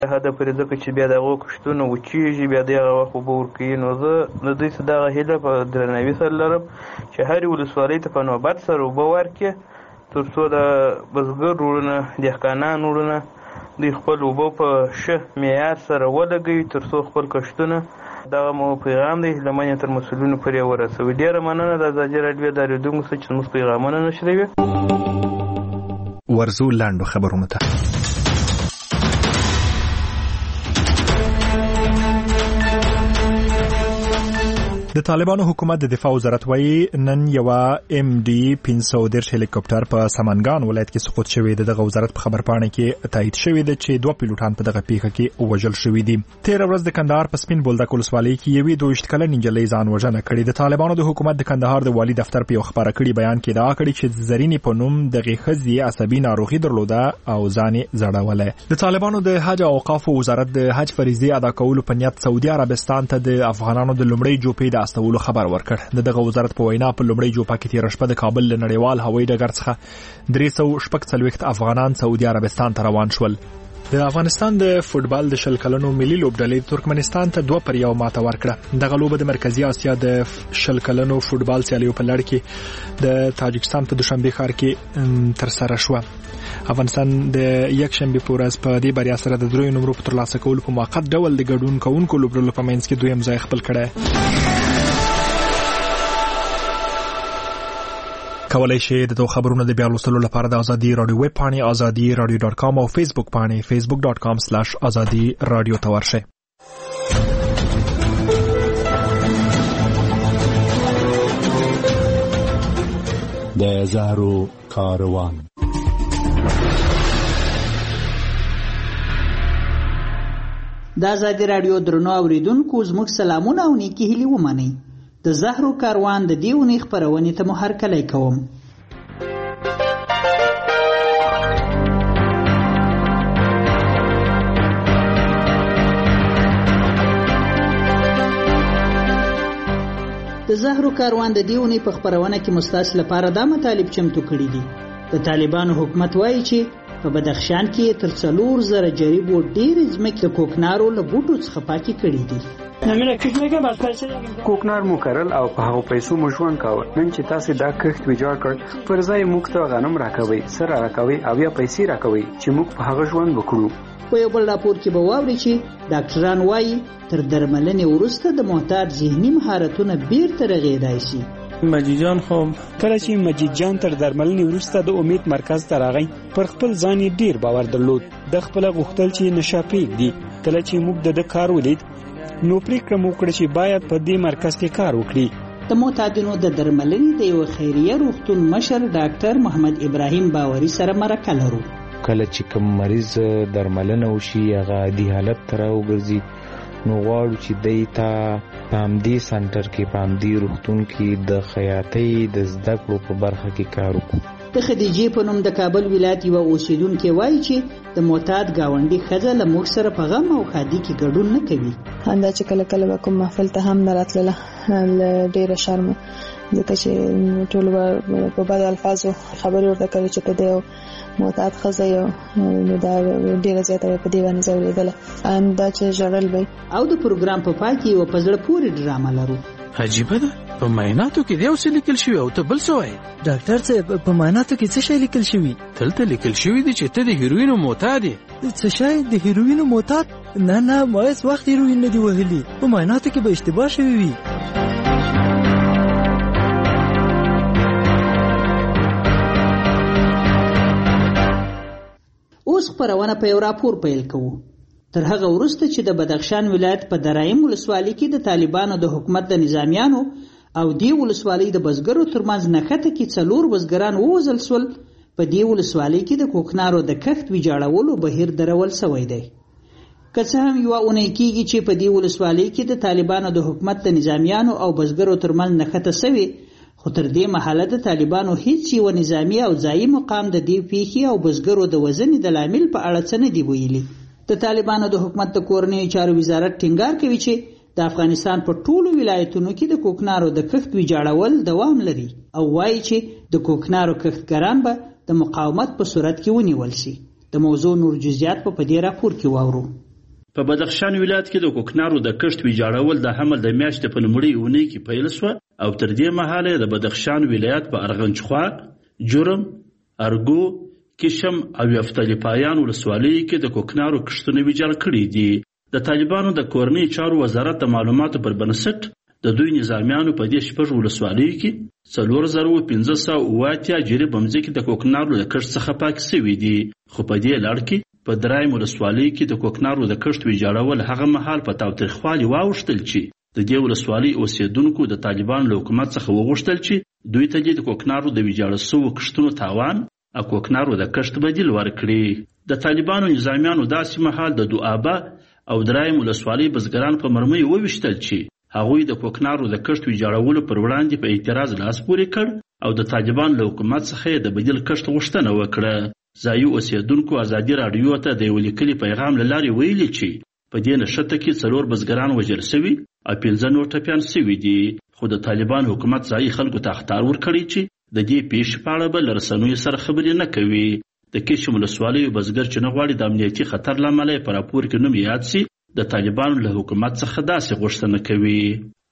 هدف پرې ځکه چې بیا دغه کښتونه وچېږي، بیا د هغه وخت اوبه ورکوي. نو زه د دوی څخه دغه هیله په درناوي سره لرم چې هرې ولسوالۍ ته په نوبت سره اوبه ورکړي، تر څو د بزګر وروڼه، دهقانان وروڼه دوی خپل اوبه په ښه معیار سره ولګوي، تر څو خپل کښتونه. دغه مو پیغام دی، لمنې تر مسؤلینو پورې ورسوي. ډېره مننه د ازادي راډیو د اورېدونکو څخه چې زموږ پیغامونه نشروي. ورزو لاندو خبرونه ته. د طالبانو حکومت د دفاع وزارت وایي نن یو MD 510 هلیکوپټر په سمنګان ولایت کې سقوط شوی دی. دغه وزارت په خبرپاڼه کې تایید شوی دی چې 2 پیلوټان په دغه پیښه کې وژل شوی دي. 13 ورځ د کندهار په سپین بولدک ولسوالۍ کې یوې 22 کلنې نجلۍ ځان وژنه کړې. د طالبانو د حکومت د کندهار د والي دفتر په یو خبره کړي بیان کې دا کړي چې زرینې په نوم دغه خزي عصبي ناروغي درلوده او ځان زړولې. د طالبانو د حج او اوقاف وزارت د حج فریضه ادا کولو په نیت سعودي عربستان ته د افغانانو د لومړي جوپې د استولو خبر ورکړ. دغه وزارت په وینا په لومړي جوپه کې تیر شپه د کابل له نړیوال هوایي ډګر څخه 346 افغانان سعودي عربستان ته روان شول. د افغانستان د فوتبال د 10 کلنو ملي لوبډلې ترکمنستان ته 2-1 ماته ورکړه. دغه لوبه د مرکزی اسیا د 10 کلنو فوتبال سیالیو په لړ کې د تاجکستان په دوشنبه ښار کې تر سره شو. افغانستان د یک شنبه په ورځ په دې بریا سره د 3 نمرو په ترلاسه کولو په موقت ډول د ګډون کوونکو لوبډلو په منځ کې دویم ځای خپل کړی. کولای شئ د تو خبرونو د بیا لوستلو لپاره د ازادي رادیو ویب پاڼې azadi.radio.com او فیسبوک پاڼې facebook.com/azadi radio ته ورشئ. د زهرو کاروان. د ازادي رادیو درنو اوریدونکو زموږ سلامونه او نیکی هیلې ومنئ. د زهرو کاروان د دیونی خبرونې ته مو هرکلی کوم. د زهرو کاروان د دیونی په خبرونه کې مستاس لپاره دا مطالب چمتو کړي دي. د طالبانو حکومت وایي چې په بدخشان کې تر 4,000 جریبو ډېر ځمکې د کوکنارو له بوټو څخه پاکې کړي دي. کوکنار مو کرل او په هغو پیسو مو ژوند کاوه. نن چې تاسو دا کښت ویجاړ کړ، پر ځای موږ ته غنم راکوي، سره راکوي او یا پیسې راکوي چې موږ په هغه ژوند وکړو. په یو بل راپور کې به واوري چې ډاکټران وایي تر درملنې وروسته د محتاط ذهني مهارتونه بیرته رغېدای شي. مجید جان خو کله چې مجید جان تر درملنې وروسته د امید مرکز ته راغی، پر خپل ځان ډیر باور درلود. د خپل غوښتل چې نشه پرېږدي. کله چې موږ د کار ولید، نو پریکړه مو وکړه چې باید په دې مرکز کې کار وکړي. د معتادینو د درملنې د یو خیریه روغتون مشر ډاکټر محمد ابراهیم باوري سره مرکه لرو. کله چې کوم مریض درملنه وشي هغه عادي حالت ته راوګرځي، نو غواړو چې دیتا پامدی سنټر کې پامدی روغتون کې د خیاطۍ د زده کړو په برخه کې کار وکړو. د خدیجې په نوم د کابل ولایت یو اوسیدونکو وایي چې د معتاد گاونډي ښځه له موږ سره په غم او ښادي کې ګډون نه کوي. همدا چې کله کله کوم محفل ته هم نه راتلله، ډېره شرم، ځکه چې ټول په بد الفاظو خبرې ورته کوي چې ته د معتاد ښځه یو، نو دا ډېره زیاته په دې باندې ځورېدله. همدا چې ژړل به. او د پروګرام په پای کې یوه په زړه پورې ډرامه لرو. عجیبه ده، په معایناتو کې یو څه لیکل شوی او ته بل څه وایې. ډاکټر صاحب، په معایناتو کې څه شی لیکل شوی؟ دلته لیکل شوی دی چې ته د هیروینو معتاد یې. څه شی د هیروینو معتاد؟ نه ما هیڅ وخت هیروین نه دی وهلی. په معایناتو کې به اشتباه شوی وي. اوس خبرونه په یو راپور پیل کوو. تر هغه وروسته چې د بدخشان ولایت په درایم ولسوالۍ کې د طالبانو د حکومت د نظامیانو او دی ولسوالۍ د بزګرو ترمنځ نښته کې 4 بزګران ووژل شول، په دی ولسوالۍ کې د کوکنارو د کښت ویجاړولو بهیر درول شوی دی. که څه هم یوه اونۍ کېږي چې په دی ولسوالۍ کې د طالبانو د حکومت د نظامیانو او بزګرو ترمنځ نښته شوې، خو تر دې مهاله د طالبانو هیڅ یو نظامی او ځایي مقام د دې پیښې او بزګرو د وژنې د لامل په اړه څه نه دی ویلي. د طالبانو د حکومت د کورنیو چارو وزارت ټینګار کوي چې د افغانستان په ټولو ولایتونو کې د کوکنارو د کښت ویجاړول دوام لري او وایي چې د کوکنارو کښتګران به د مقاومت په صورت کې ونیول شي. د موضوع نور جزئیات په دې راپور کې واورو. په بدخشان ولایت کې د کوکنارو د کښت ویجاړول د حمل د میاشتې په لومړۍ اونۍ کې پیل شوه او تر دې مهاله د بدخشان ولایت په ارغنجخوا، جرم، ارګو، کشم او یفتلی پایان ولسوالیو کې د کوکنارو کښتونه ویجاړ کړي دي. د طالبانو د کورنۍ چارو وزارت د معلوماتو پر بنسټ د دوی نظامیانو په دې 6 ولسوالیو کې 4580 جریب مځکې د کوکنارو د کښت څخه پاکې شوي دي، خو په دې لړ کې په درایم ولسوالۍ کې د کوکنارو د کښت ویجاړول هغه مهال په تاوتریخوالي واوښتل چې د دې ولسوالۍ اوسیدونکو د طالبانو له حکومت څخه وغوښتل چې دوی ته د کوکنارو د ویجاړ شویو کښتونو تاوان او کوکنارو د کښت بدیل ورکړي. د طالبانو نظامیانو داسې مهال د دوآبه او درایم ولسوالۍ بزګران په مرمۍ وویشتل چې هغوی د کوکنارو د کښت ویجاړولو پر وړاندې په اعتراض لاس پورې کړ او د طالبانو له حکومت څخه د بدیل کښت غوښتنه وکړه. ځایي اوسیدونکو ازادي راډیو ته د یو لیکلي پیغام له لارې ویلي چې په دې نښته کې 4 بزګران وژل شوي او 15 نور ټپیان شوي دي، خو د طالبانو حکومت ځایي خلکو ته اخطار ورکړی چې د دې پیښې په اړه به له رسنیو سره خبرې نه کوي. د کشم ولسوالیو بزګر چې نه غواړي د امنیتي خطر له امله په راپور کې نوم یاد شي د طالبانو له حکومت څخه داسې غوښتنه کوي.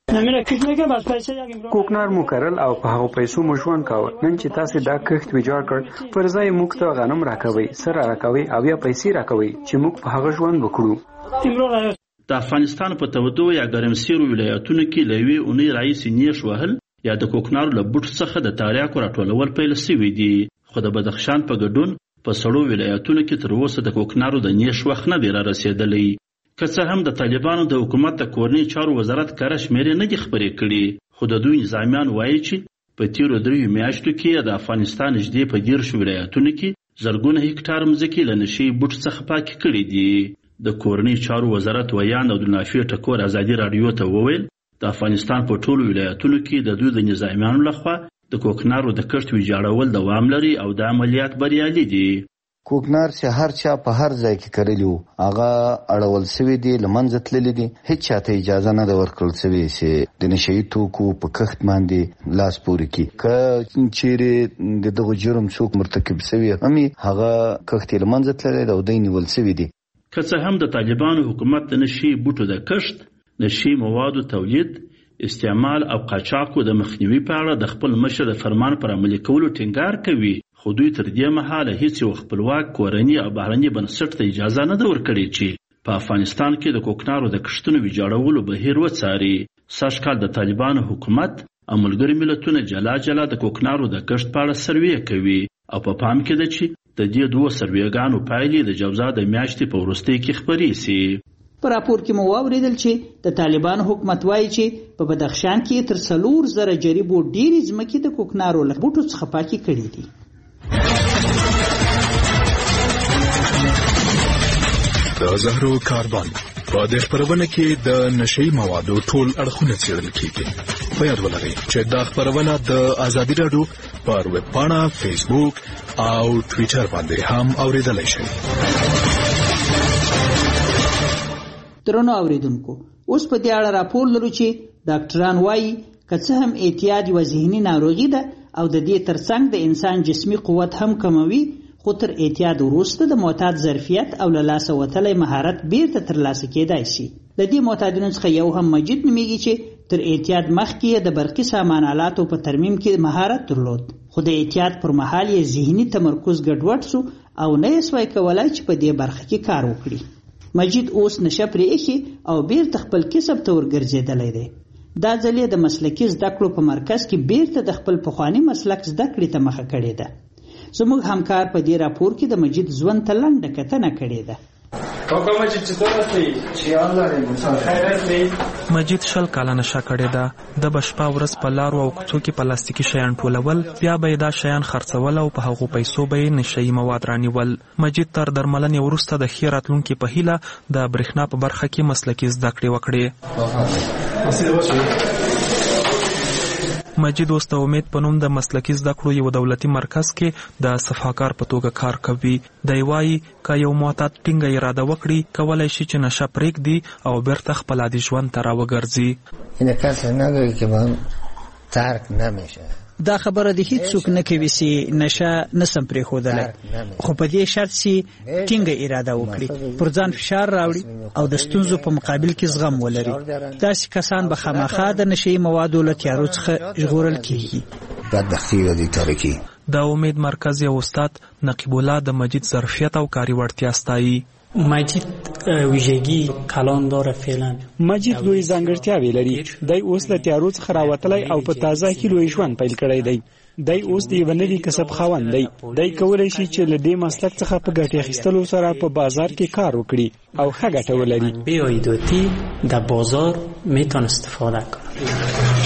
کوکنار مو کرل او په هغو پیسو مو ژوند کاوه. نن چې تاسو دا کښت ویجاړ کړ، پر ځای موږ ته غنم راکوي، سره راکوي او یا پیسې راکوي چې موږ په هغه ژوند وکړو. د افغانستان په تودو یا ګرمسیرو ولایتونو کې له یوې اونۍ راهیسې نیش وهل یا د کوکنارو له بوټو څخه د تاریاکو راټولول پیل شوي دي، خو د بدخشان په ګډون په سړو ولایتونو کې تر اوسه د کوکنارو د نیش وخت نه دی رارسېدلی. که څه هم د طالبانو د حکومت د کورنۍ چارو وزارت کره شمېرې نه دي خپرې کړي، خو د دوی نظامیان وایي چې په تیرو 3 میاشتو کې د افغانستان نږدې په 10 ولایتونو کې زرګونه هکټار مځکې له نشي بوټ څخه پاکې کړي دي. د کورنۍ چارو وزارت ویان عبدالنافع ټکور ازادي راډیو ته وویل د افغانستان په ټولو ولایتونو کې د دوی د نظامیانو لخوا د کوکنارو د کښت ویجاړول دوام لري او د عملیات بریالي دي. کوکنار چې هر چا په هر ځای کې کړلی وو هغه اړول شوي دي، له منځه تللی دي. هیڅ چاته اجازه نه ده ورکړل شوې چې د نشهیي توکو په کښت باندې لاس پورې کړي. که چیرې د دغه جرم څوک مرتکب شوي همې هغه کښت یې له منځه تللی ده او دوی نیول شوي دي. که څه هم د طالبانو حکومت د نشهیي بوټو د کښت، نشهیي موادو تولید، استعمال او قاچاقو د مخنیوي په اړه د خپل مشر د فرمان پر عملي کولو ټینګار کوي، خو دوی تر دې مهاله هیڅ یو خپلواک کورني او بهرني بنسټ ته اجازه نه ده ورکړې چې په افغانستان کې د کوکنارو د کښتونو ویجاړولو بهیر وڅاري. سږ کال د طالبانو حکومت او ملګري ملتونه جلا جلا د کوکنارو د کښت په اړه سروې کوي او په پام کې ده چې د دې 2 سروېګانو پایلې د جوزا د میاشتې په وروستۍ کې خپرې شي. په راپور کې مو واوریدل چې د طالبانو حکومت وایي چې په بدخشان کې تر 4,000 جریبو ډېرې ځمکې د کوکنارو له بوټو څخه پاکې کړي دي. د زهرو کاربن په دې خبرونه کې د نشئی موادو ټول اړخونه څېړل کیږي. په یاد ولرئ چې دا خبرونه د ازادي راډیو پر ویب پاڼه، فیسبوک او ټوئیټر باندې هم اوریدلای شئ. درنو اوریدونکو، اوس په دې اړه راپور لرو چې ډاکټران وایي که څه هم اعتیاد یوه ذهني ناروغي ده او د دې ترڅنګ د انسان جسمي قوت هم کموي، خو تر اعتیاد وروسته د معتاد ظرفیت او له لاسه وتلی مهارت بیرته ترلاسه کېدای شي. د دې معتادینو څخه یو هم مجید نومیږي چې تر اعتیاد مخکې یې د برقي سامان آلاتو په ترمیم کې مهارت درلود، خو د اعتیاد پر مهال یې ذهني تمرکز ګډوډ شو او نه یې سوای کولای چې په دې برخه کې کار وکړي. مجید اوس نشه پرې ایښي او بیرته خپل کسب ته ورګرځېدلی دی. دا ځل یې د مسلکي زده کړو په مرکز کې بیرته د خپل پخواني مسلک زده کړې ته مخه کړې ده. زموږ همکار په دې راپور کې د مجید ژوند ته لنډه کتنه کړې ده. مجید 20 کاله نشه کړې ده. د بشپا ورځ په لارو او کوڅو کې پلاستیکي شیان ټولول، بیا به دا شیان خرڅول او په هغو پیسو به نشئی مواد رانیول. مجید تر درملنې وروسته د ښې راتلونکي په هیله د برېښنا په برخه کې مسلکي زده کړې وکړې. مجید اوس د امید په نوم د مسلکي زده کړو یو دولتي مرکز کې د صفاکار په توګه کار کوي. دی وایي که یو معتاد ټینګه اراده وکړي، کولی شي چې نشه پرېږدي او بیرته خپل عادي ژوند ته راوګرځي. این کسی نداری که من ترک نمیشه. دا خبره د هیڅ څوک نه کوي چې نشه نسم پرې خودلای خو په دې شرط چې ټینګه اراده وکړي پر ځان فشار راوړي او د ستونزو په مقابل کې زغم ولري داسې کسان به خامخا د نشي موادو له تیارو څخه ژغورل کیږي بدبختي د تاریخي د امید مرکز یو استاد نقیب الله د مجید ظرفیت او کاری وړتیا ستایي. مجید ویژگی کلان داره فعلا. مجید لوی ځانګړتیاوې لري. دی اوس له تیارو څخه راوتلی او په تازه کې لوی ژوند پیل کړی دی. دی اوس د یو نوي کسب خاوند دی. دی کولی شي چې له دې مسلک څخه په ګټې اخیستلو سره په بازار کې کار وکړي او ښه ګټه ولري. بیایدوتی در بازار میتونه استفاده کنه.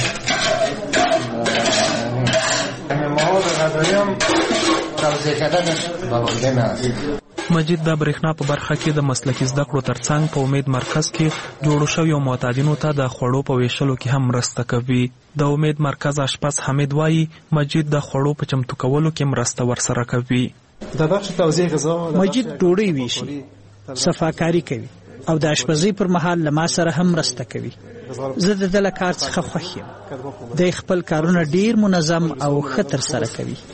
مجید د برېښنا په برخه کې د مسلکي زده کړو ترڅنګ په امید مرکز کې جوړو شویو معتادینو ته د خوړو په ویشلو کې هم مرسته کوي. د امید مرکز اشپز حمید وایي مجید د خوړو په چمتو کولو کې مرسته ورسره کوي. مجید ډوډۍ ویشي، صفاکاري کوي او د اشپزۍ پر مهال له ما سره هم مرسته کوي. زه د دې له کار څخه خوښ یم. د خپل کارونه ډیر منظم او ښه ترسره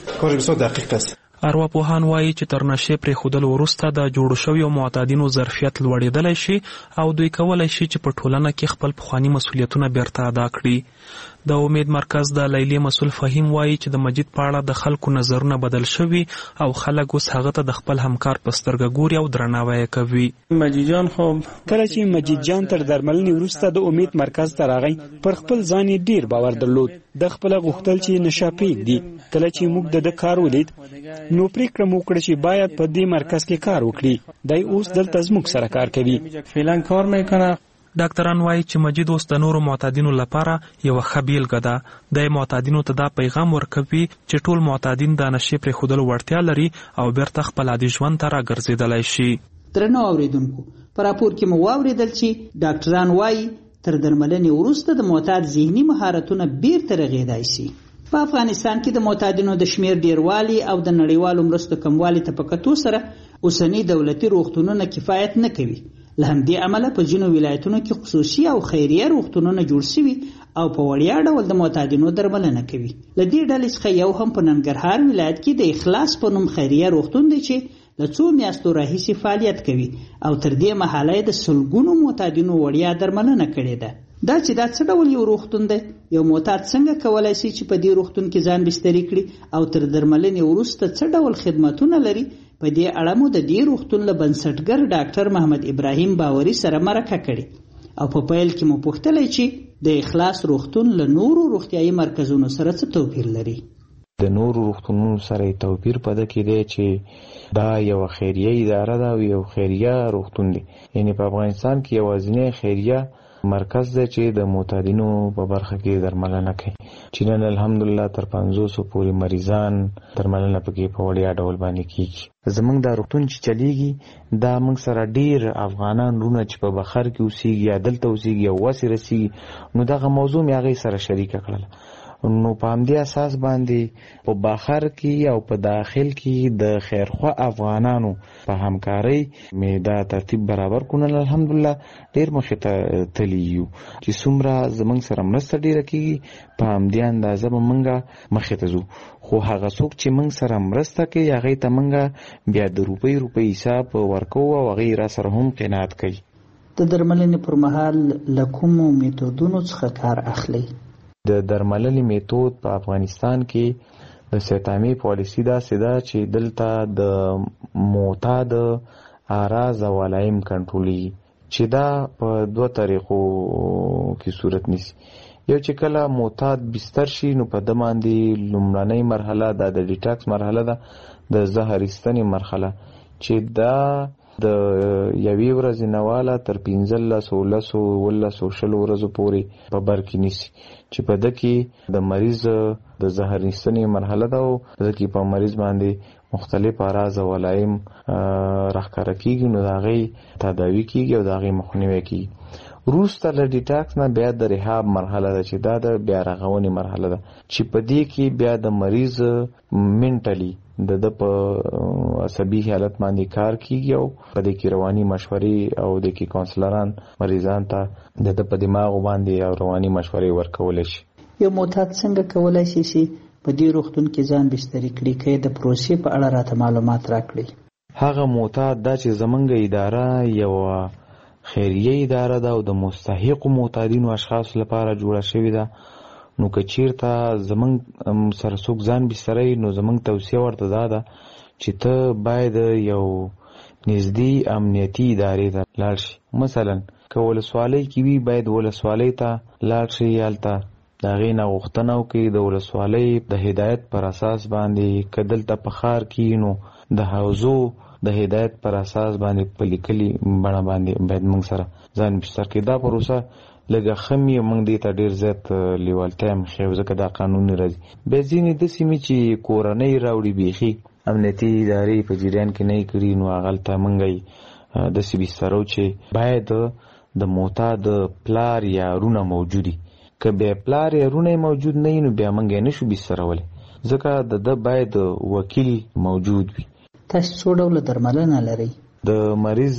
کوي. ارواپوهان وایي چې تر نشې پرېښودل وروسته د جوړو شویو معتادینو ظرفیت لوړېدلی شي او دوی کولی شي چې په ټولنه کې خپل پخواني مسؤلیتونه بیرته ادا کړي. د امید مرکز د لیلی مسؤل فهیم وایي چې د مجید په اړه د خلکو نظرونه بدل شوي او خلک اوس هغه ته د خپل همکار په سترګه ګوري او درناوی کوي. مجید جان خو کله چې مجید جان تر درملنې وروسته د امید مرکز ته راغی پر خپل ځان یې ډیر باور درلود. د خپل غوښتل چې نشه پرېږدي. کله چې موږ د کار ولید نو پریکړه مو وکړه چې باید په دې مرکز کې کار وکړي. دی اوس دلته زموږ سره کار کوي. فعلا کار میکنه. ډاکټران وایي چې مجید اوس د نورو معتادینو لپاره یو ښه بیلګه ده. د معتادینو ته دا پیغام ورکوي چې ټول معتادین د نشې پرېښودلو وړتیا لري او بیرته خپل عادي ژوند ته راګرځېدلی شي. درنو اوریدونکو، په راپور کې مو واورېدل چې ډاکټران وایي تر درملنې وروسته د معتاد ذهني مهارتونه بیرته رغېدای شي. په افغانستان کې د معتادینو د شمیر ډیروالی او د نړیوالو مرستو کموالی ته په کتو سره اوسنی دولتي روغتونونه کفایت نه کوي. له همدې امله په ځینو ولایتونو کې خصوصي او خیریه روغتونونه جوړ شوي او په وړیا ډول د معتادینو درملنه کوي. له دې ډلې څخه یو هم په ننګرهار ولایت کې د اخلاص په نوم خیریه روغتون دی چې له څو میاشتو راهیسې فعالیت کوي او تر دې مهاله یې د سلګونو معتادینو وړیا درملنه کړې ده. دا چې دا څه ډول یو روغتون دی؟ یو معتاد څنګه کولای شي چې په دې روغتون کې ځان بستري کړي او تر درملنې وروسته څه ډول خدمتونه لري؟ په دې اړه مو د دې روغتون له بنسټګر ډاکټر محمد ابراهیم باوري سره مرکه کړې او په پیل کې مو پوښتلی چې د اخلاص روغتون له نورو روغتیایي مرکزونو سره څه توپیر لري. د نورو روغتونونو سره توپیر په دې کې دی چې دا یو خیریه اداره ده او یو خیریه روغتون دی. یعنی په افغانستان کې یوازینی خیریه مرکز دی چې د معتادینو په برخه کې درملنه کوي. چې نن الحمدلله تر 500 پورې مریضان درملنه پکې په وړیا ډول باندې کیږي. زمونږ دا روغتون چې چلیږي دا موږ سره ډیر افغانان رونه چې په بخر کې اوسېږي یا دلته اوسېږي او واسې رسېږي نو دغه موضوع مې هغې سره شریکه کړله. نو په همدې اساس باندې په بخر کې او په داخل کې د خیرخوا افغانانو په همکارۍ مې دا ترتیب برابر کړل. الحمدلله ډیر مخې ته تللی یو چې څومره زموږ سره مرسته ډیره کېږي په همدې اندازه به موږ مخې ته ځو. خو هغه څوک چې موږ سره مرسته کوي هغې ته موږ بیا د روپۍ حساب ورکوو او هغې را سره هم قناعت کوي. د درملنې پر مهال له کومو میتودونو څخه کار اخلي؟ د درملنې میتود په افغانستان کې د سیتامي پالیسی داسې ده چې دلته د معتاد اعراض او علایم کنټرولېږي چې دا په 2 طریقو کې صورت نیسي. یو چې کله معتاد بستر شي نو په ده باندې لومړنۍ مرحله دا د ډیټاکس مرحله ده، د زهر ایستنې مرحله چې دا د یوې ورځې نه واله تر 15 16 ورځو پورې په بر کې نیسي چې په ده کې د مریض د زهر ایستنې مرحله ده او ده کې په مریض باندې مختلف اعراض او علایم راښکاره کېږي نو د هغې تداوي کېږي او د هغې مخنیوی کېږي. وروسته له ډیټاکس نه بیا د ریهاب مرحله ده چې دا د بیا رغونې مرحله ده چې په دې کې بیا د مریض منټلی د په عصبي حالت باندې کار کیږي او په دې کې رواني مشورې او د کې کونسلران مریضان ته د په دماغ باندې او رواني مشورې ورکول شي. یو معتاد څنګه کولای شي چې په دې روغتون کې ځان بستري کړي، کې د پروسې په اړه راته معلومات راکړي. هغه معتاد دا چې زمونږ اداره یو خیریه اداره ده او د مستحقو معتادینو اشخاصو لپاره جوړه شوې ده. نو که چیرته زمونږ سره څوک ځان بستري نو زمونږ توصیه ورته دا ده چې ته باید یو نږدې امنیتي ادارې ته لاړ شي. مثلا که ولسوالۍ کې وي باید ولسوالۍ ته لاړ شي، هلته د هغې نه غوښتنه وکړي د ولسوالۍ د هدایت پر اساس باندې. که دلته په ښار کې نو د حوزو د هدایت پر اساس باندې په لیکلي بڼه باندې باید موږ سره ځان بستر کړي. دا پروسه لږه ښه مې موږ دې ته ډېر زیات لیوالتیا هم ښیو ځکه دا قانوني راځي. بیا ځینې داسې مې چې کورنۍ راوړي بیخي امنیتي ادارې په جریان کې نه یې کړي نو هغلته موږ یې داسې بسترو چې باید د معتاد پلار یا رونه موجودي. که بیا پلار یا رونه موجود نه وي نو بیا موږ یې نشو بسترولی ځکه د ده باید وکیل موجود وي. تاسو څو ډوله درملنه لرئ؟ د مریض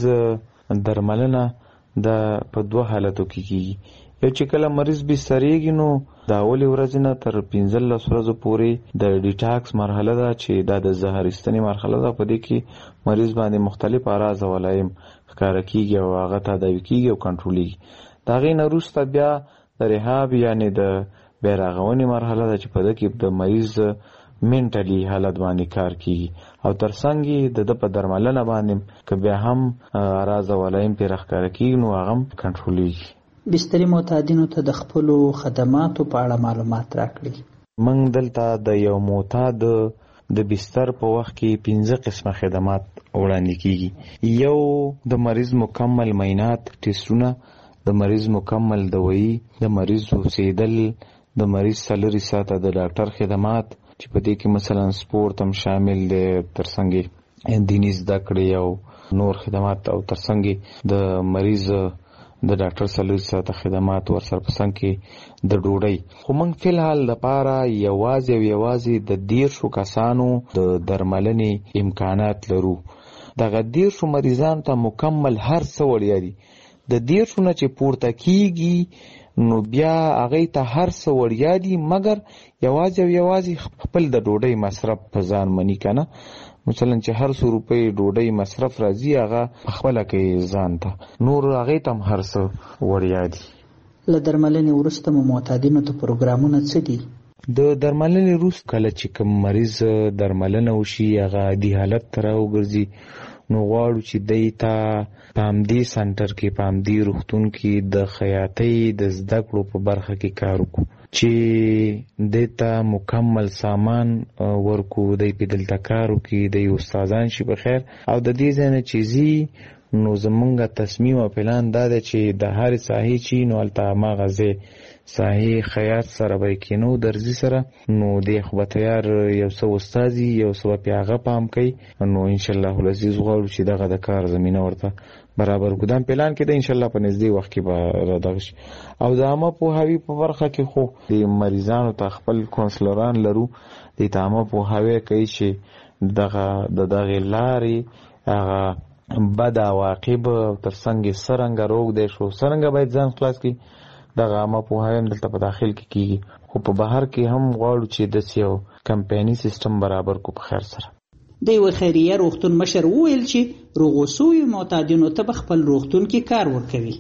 درملنه د په دوه حالتو کې کیږي. یو چې کله مریض بستریږي نو د اولې ورځې نه تر 15 ورځو پورې د ډیټاکس مرحله ده چې دا د زهر ایستنې مرحله ده. په دې کې مریض باندې مختلف اعراض او علایم ښکاره کیږي او هغه تداوي کیږي او کنټرولېږي. د هغې نه وروسته بیا د ریهاب یعنې د بیا رغونې مرحله ده چې په دې کې د مریض منټلی حالت باندې کار کیږي او ترڅنګ د ده په درملنه باندې که بیا هم اعراض او علایم پرې راښکاره کیږي نو هغه هم کنټرولېږي. بستري معتادینو ته د خپلو خدماتو په اړه معلومات راکړي. موږ دلته د یو معتاد د بستر په وخت کې 15 قسمه خدمات وړاندې کیږي. یو د مریض مکمل معاینات ټیسټونه، د مریض مکمل دوايي، د مریض اوسېدل، د مریض 4 ساعته د ډاکټر خدمات چې په دې کې مثلا سپورت هم شامل دی، ترڅنګ دیني زده کړې او نور خدمات او ترڅنګ د مریض د ډاکټر 4 ساعته خدمات ورسره په څنګ کې د ډوډۍ. خو موږ فلحال لپاره یوازې د 10 کسانو د درملنې امکانات لرو. دغه 10 مریضانو ته مکمل هر څه وړیا دي. د 10 نه چې پورته کیږي نو بیا هغه ته هر څه وړیا دي مګر یوازې خپل د ډوډۍ مصرف په ځان منی کنه. مثلا چې هر 100 روپۍ ډوډۍ مصرف راځي هغه خپل کې ځان ته نور هغه تم هر څه وړیا دي. له درملنې وروسته مو معتادینو ته پروګرامونه څه دي؟ د درملنې وروسته کله چې کوم مریض درملنه وشي هغه عادي حالت ته راوګرځي نو غواړو چې دی ته په همدې سنټر کې په همدې روغتون کې د خیاطۍ د زده کړو په برخه کې کار وکړو چې دی ته مکمل سامان ورکو، دی په دلته کار وکړي، دی استادان شي په خیر او د دې ځای نه چې ځي نو زمونږ تصمیم او پلان دا دی چې د هر ساحې چې نو هلته هماغه ځای ساحې خیاط سره به کینو درځي سره نو دی خو به تیار یو څه استازي یو څه به هغه پام کوي نو انشاءالله العزیز غواړو چې دغه د کار زمینه ورته برابر کړو. دا پلان کې د انشاءالله په نږدې وخت کې به دغه شي. او د عامه پوهاوي په برخه کې خو د مریضانو ته خپل کونسلران لرو، د عامه پوهاوی کوي چې دغه لارې هغه بد عواقب ترڅنګ څرنګه روغ دی شو څرنګه باید ځان خلاص کړي دغه عامه پوهاوی دلته په داخل کې کیږي. خو په بهر کې هم غواړو چې داسې یو کمپایني سیستم برابر کو په خیر سره. د یوه خیریه روغتون مشر وویل چې روغو سویو معتادینو ته به خپل روغتون کې کار ورکوي.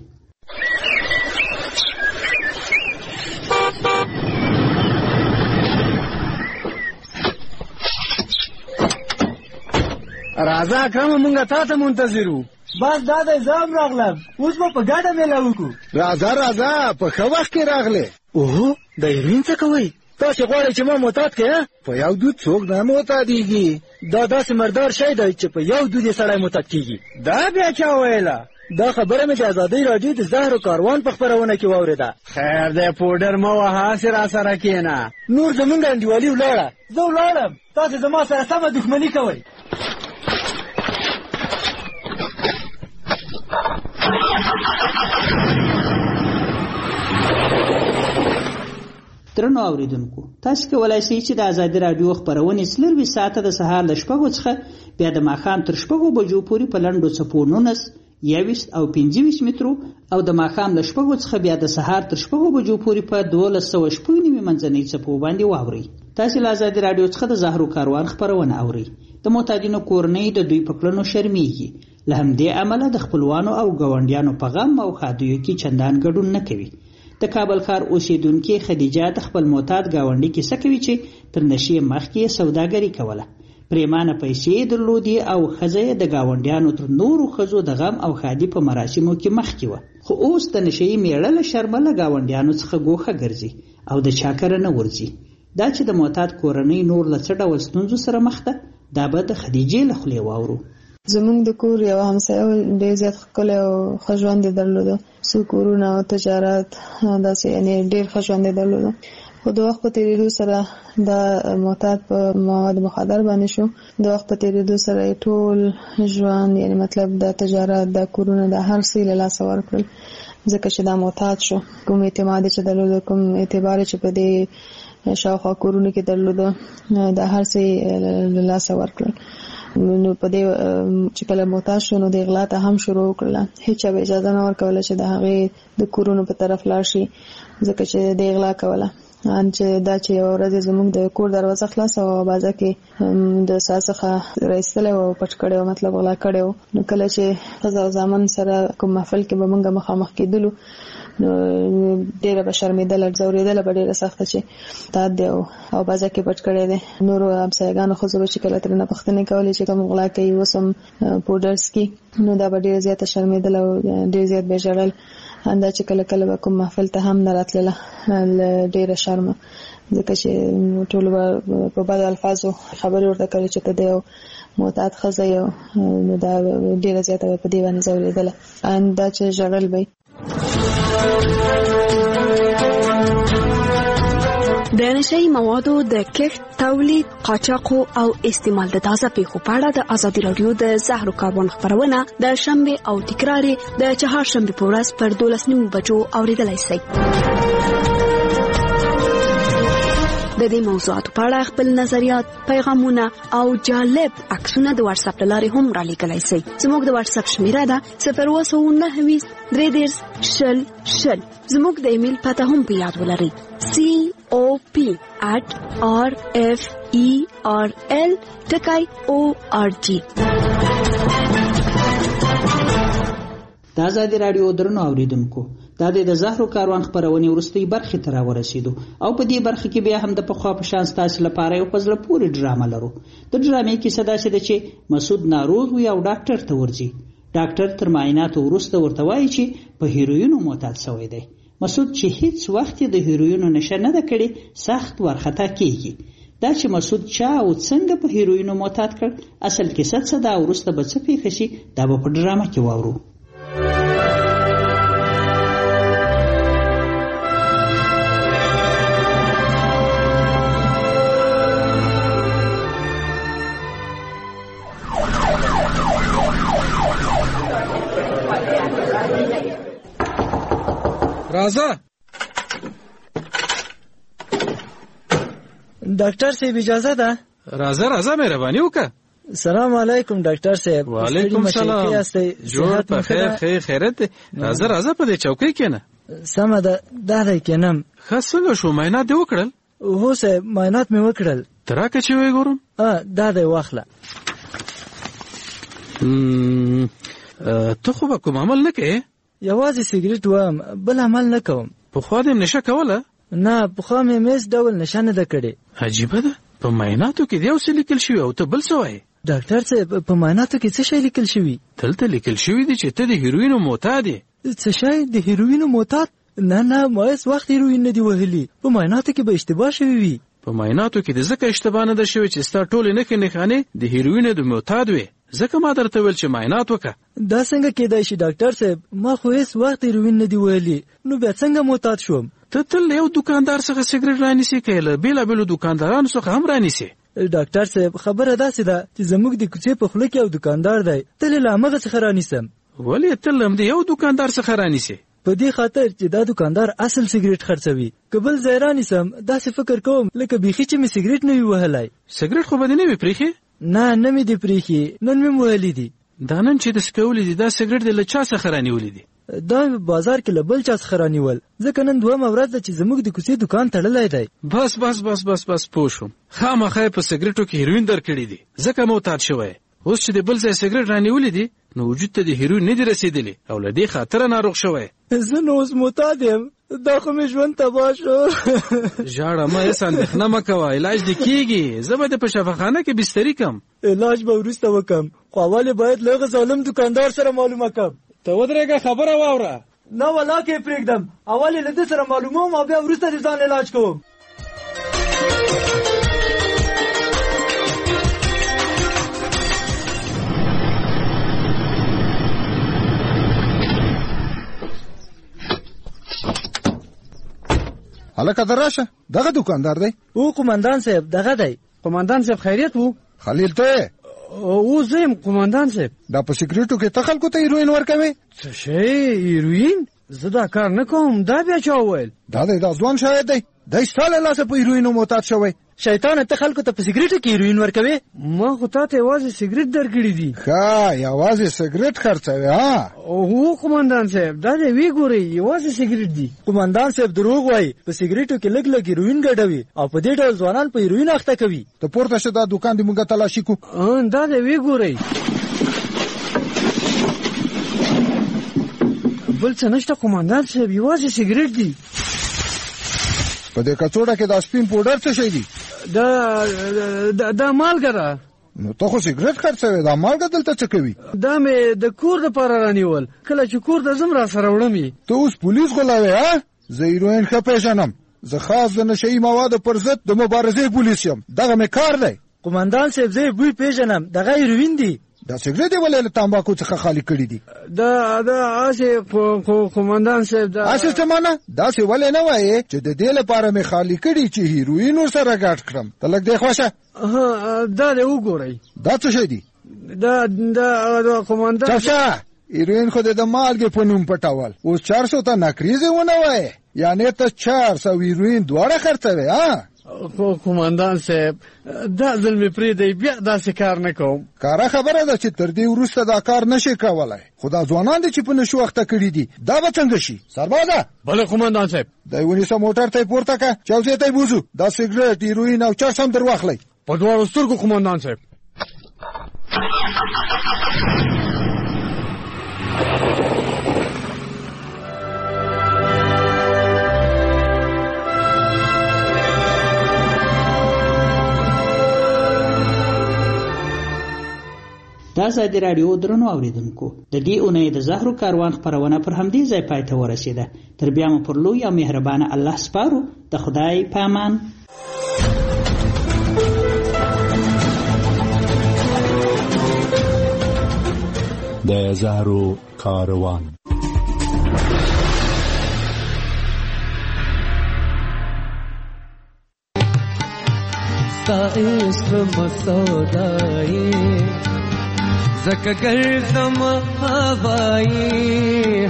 راځه اکرم مونږه تا ته منتظر وو. بس دا د ځام راغلم، اوس به په ګډه میله وکړو. راځه په ښه وخت کې راغلې. اوهو د هیروین څه کوئ؟ تاسې غواړئ چې ما معتاد کړې؟ په یو دود څوک نه معتادېږي. دا داسې مردار شی دی چې په یو دود یې سړی معتاد کېږي. دا بیا چا ویله؟ دا خبره مې د ازادۍ راډیو د زهرو کاروان په خپرونه کې واورېده. خیر دی پوډر مه وهه، هسې راسره کښېنه. نور زمونږ انډیوالي ولاړه، زه ولاړم، تاسې زما سره سمه دښمني کوئ. درنو اوریدونکو، تاسو کولای شئ چې د ازادي راډیو خبرونه 24 ساعته د سهار ل 6 څخه بیا د ماښام تر 6 بجو پورې په لنډو څپو 19 21 او 25 مترو او د ماښام ل 6 څخه بیا د سهار تر 6 بجو پورې په 1290 منځنۍ څپو باندې واورئ. تاسو له آزادي رادیو څخه د زهرو کاروان خبرونه اورئ. د معتادینو کورنۍ د دوی په کړنو شرمېږي، له همدې امله د خپلوانو او ګاونډیانو په غم او ښادیو کې چندان ګډون نه کوي. د کابل ښار اوسیدونکې خدیجه د خپل معتاد ګاونډي کیسه کوي چې تر نشې مخکې سوداګري کوله، پریمانه پیسې درلودې او ښځه د ګاونډیانو تر نورو ښځو د غم او ښادي په مراسمو کې مخکې وه، خو اوس د نشې میړه له شرمه له ګاونډیانو څخه ګوښه ګرځي او د چا کره نه ورځي. دا چې د معتاد کورنۍ نور له څه ډول ستونزو سره مخ ده، دا به د خدیجې له خولې واورو. زمونږ د کور یو همسایه ډېر زیات ښکلی او ښه ژوند یې درلوده، څو کورونه او تجارت داسې یعنې ډېر ښه ژوند یې درلوده. خو د وخت په تېرېدو سره دا معتاد په مواد مخدر باندې شو. د وخت په تېرېدو سره یې ټول ژوند یعنې مطلب د تجارت د کورونه د هر څه له لاسه ورکړل، ځکه چې دا معتاد شو. کوم اعتماد چې درلوده، کوم اعتبار چې په دې شاوخوا کورونو کې درلوده، د هر څه له لاسه ورکړل. نو په دې چې کله معتاد شو نو د اغلا ته هم شروع وکړله. هیچا به اجازه نه ورکوله چې د هغې د کورونو په طرف لاړ شي، ځکه چې د اغلا کوله. چې دا چې یوه ورځ زموږ د کور دروازه خلاصه وه او بازه کې د سا څخه راایستلی و او پټ کړی و، مطلب غلا کړی و. نو کله چې ښځه او زامن سره کوم محفل کې به موږ مخامخ کېدلو نو ډېره به شرمېدله، ځورېدله به ډېره سخته چې تاد دی او بازه کې پټ کړی دی. نورو همسایګانو ښځو به چې کله ترېنه پوښتنې کولې چې کوم غلا کوي، اوس هم پوډر څکي، نو دا به ډېره زیاته شرمېدله او ډېر زیات به یې ژړل. همدا چې کله کله به کوم محفل ته هم نه راتلله له ډېره شرمه، ځکه چې ټولو به په بدو الفاظو خبرې ورته کولې چې ته د یو معتاد ښځه یې، نو دا ډېره زیاته به په دې باندې ځورېدله. همدا چې ژړل به د نشهیي موادو د کښت، تولید، قاچاق او استعمال د تازه پیښو په اړه د آزادي رادیو د زهرو کاروان خبرونه د شنبه او تکرار د چهارشنبه په ورځ پر 12:30 بجو اوریدلای شئ. د دې موضوعاتو په اړه خپل نظریات، پیغامونه او جالب عکسونه د واتس اپ لارې هم را لیږلی شئ. زموږ د واتس اپ شمیره ده 0292330 زموږ د ایمیل پته هم په یاد ولرئ cop@rferl.org. د آزادي رادیو درنو اوریدونکو، دا د زهرو کاروان خبرونې وروستۍ برخې ته راورسېدو او په دې برخه کې بیا هم د پخوا په شان ستاسو لپاره یو په زړه پورې ډرامه لرو. د ډرامې کیسه داسې ده چې مسعود ناروغ وي او ډاکټر ته ورځي. ډاکټر تر معایناتو وروسته ورته وایي چې په هیروینو معتاد شوی دی. مسعود چې هیڅ وخت د هیروینو نشه نه ده کړې سخت ورخطا کیږي. دا چې مسعود چا او څنګه په هیروینو معتاد کړ، اصل کیسه څه ده او وروسته به څه پیښه شي، دا به په ډرامه کې واورو. راځه ډاکټر صاحب اجازه ده؟ راځه مهرباني وکړه. سلام علیکم ډاکټر صاحب. وعلیکم سلام. جوړ په خیر خیرت. راځه په دې چوکۍ کېنه. سمه ده، دا دی کېنم. ښه څنګه شو، معاینات دې وکړل؟ هو صاحب معاینات مې وکړل. ته راکړه چې ویې ګورم. دا دی واخله. ته خو به کوم عمل نه کوې؟ یوازې سګریټ وم، بل عمل نه کوم. پخوا دې نشه کوله؟ نه، پخوا مې هیڅ ډول نشه نه ده کړې. عجیبه ده، په معایناتو کې یو څه لیکل شوي او ته بل څه وایې. ډاکټر صاحب په معایناتو کې څه شی لیکل شوي؟ دلته لیکل شوي دي چې ته د هیروینو معتاد یې. څه شی د هیروینو معتاد؟ نه ما هیڅ وخت هیروین نه دی وهلي. په معایناتو کې به اشتباه شوي وي. په معایناتو کې د ځکه اشتباه نه ده شوې چې ستا ټولې نښانې د هیروینو د معتاد وې، ځکه ما درته ویل چې معاینات وکړه. دا څنګه کېدای شي ډاکټر صاحب؟ ما خو هیڅ وخت هیروین نه دی وهلي، نو بیا څنګه معتاد شوم؟ ته تل یو دکاندار څخه سګریټ رانیسې که له بېلابېلو دکاندارانو څخه هم رانیسې؟ ډاکټر صاحب خبره داسې ده چې زموږ د کوڅې په خوله کې یو دکاندار دی، تل له همغه څخه رانیسم. ولې تل همدې یو دکاندار څخه رانیسې؟ په دې خاطر چې دا دکاندار اصل سګریټ خرڅوي. که بل ځای رانیسم داسې فکر کوم لکه بیخي چې مې سګریټ نه وي وهلی. سګریټ خو به دې نه وي پرېښې؟ نه مې دې پرېښې، نن مې وهلي دي. دا نن چې د سکولې دي دا سګریټ دې له چا څخه رانیولي دي؟ دا بازار کې له بل چا څخه رانیول ځکه نن دومره ورځ ده چې زموږ د کوڅې دکان تړلی دی. بس بس بس بس بس پوه شوم. خامخا په سګریټو کې هیروین درکړي دي ځکه معتاد شوی. اوس چې د بل ځای سګریټ رانیولې دي نو وجود ته د هیروین نه دي رسېدلی او له دې خاطره ناروغ شوی. زه نو اوس معتاد یم، دا خو مې ژوند تباه شو. ژاړه مه، هېڅ اندېښنه مه کوه، علاج دې کېږي. زه به دې په شفاخانه کې بستري کړم. علاج به وروسته وکړم، خو اول یې باید له هغه ظالم دوکاندار سره معلومه کړم. ته ودرېږه، خبره واوره. نه والله کې یې پرېږدم، اول یې له ده سره معلوموم او بیا وروسته د ځان علاج کوم. هلکه دراشه، دغه دوکاندار دی؟ او قمندان صاحب دغه دی. قمندان صاحب خیریت وو؟ خلیل ته او زه یم قمندان صاحب. دا په سیګریټو کې ته خلکو ته هیروین ورکوې؟ څه شی هیروین؟ زه دا کار نه کوم. دا بیا چا وویل؟ دا دی دا ځوان شاید دی، دی ستا له لاسه په هیروینو معتاد شوی. شیطانه ته خلکو ته په سیګریټو کې هیروین ورکوې؟ ما خو تا ته یوازې سیګریټ درکړي دي. ښه یوازې سیګریټ خرڅوې؟ ها هو قمندان صاحب، دا دی وی ګورئ یوازې سیګریټ دي. قمندان صاحب دروغ وایي، په سیګریټو کې لږ لږ هیروین ګډوي او په دې ډول ځوانان په هیروین اخته کوي. ته پورته شه، دا دوکان دې مونږ تلاشي کو. دا دی وی ګورئ. بل څه نشته قمندان صاحب، یوازې سیګریټ دي. په دې کڅوړه کې دا سپین پوډر څه شی دی؟ دا مالګه ده. نو ته خو سیګریټ خرڅوې، دا مالګه دلته څه کوي؟ دا مې د کور دپاره رانیول، کله چې کور ته ځم را سره وړم. ته اوس پولیس غولاوې؟ ها زه هیروین ښه پېژنم، زه خاص د نشهیي موادو پر ضد د مبارزې پولیس یم، دغه مې کار دی. قمندان صاحب زه یې بوی پېژنم، دغه هیروین دي. دا سیګریټ یې ولې له تامباکو څخه خالي کړي دي؟ دا هسې قمندان صاحب دا هسې څه مانه؟ داسې ولې نه وایې چې د دې لپاره مې خالي کړي چې هیروین ورسره ګډ کړم؟ ته لږ دې خوښه. دا دی وګورئ. دا څه شی دی؟ دا قمندان چاپشه، هیروین خو دې د مالګې په نوم پټول، اوس 400 ته نکریزې ونه وایې، یعنې ته 400 هیروین دواړه خرڅوې؟ ها قمندان صاحب دا ځل مې پرېږدئ، بیا داسې کار نه کوم. کاره خبره ده چې تر دې وروسته دا کار نشي کولی، خو دا ځوانان دي چې په نشو اخته کړي دي، دا به څنګه شي؟ سربازه بله قمندان صاحب. دی ونیسه، موټر ته یې پورته کړه، چوکۍ ته یې بوځو، دا سیګریټ هیروین او چرس هم در واخلئ. په دواړو سترګو قمندان صاحب. دا ازادي راډیو درنو اوریدونکو، د دې اونۍ د زهرو کاروان خپرونه پر همدې ځای پای ته ورسېده. تر بیا مو پر لوی او مهربانه الله سپارو. د خدای په امان. د زهرو کاروان. ستا عشق مسودایی زکه ګرځم هوایی،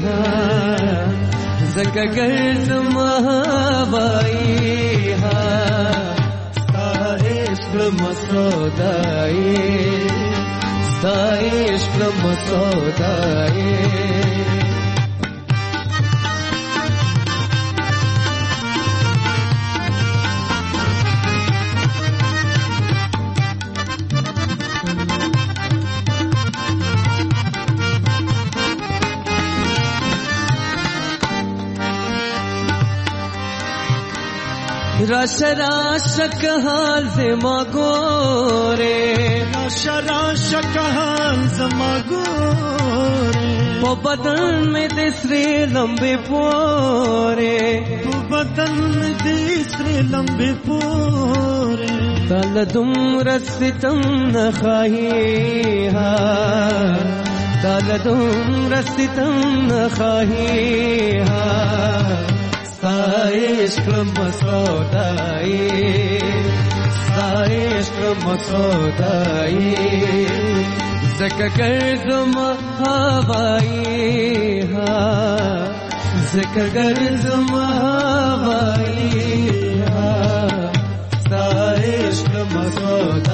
زکه ګرځم هوایی، ستا عشق مسودایی، ستا عشق مسودایی. راشه راشه که حال زما گوره، راشه راشه که حال زما گوره، په بدن میں دسری لمبے پورے، په بدن میں دسری لمبے پورے، تال دم رستم نخواهی ها، تال دم رستم نخواهی ها، ستا عشق مسودایی، ستا عشق مسودایی، زکه ګرځم هوایی، زکه ګرځم هوایی، ستا عشق مسودایی.